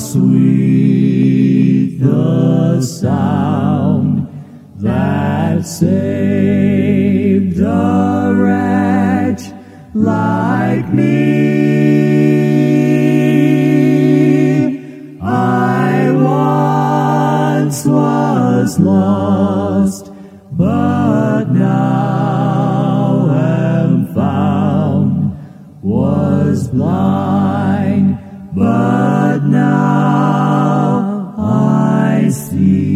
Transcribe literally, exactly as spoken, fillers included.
sweet the sound that saved a wretch like me. I once was lost, but now am found, was blind, but now I see.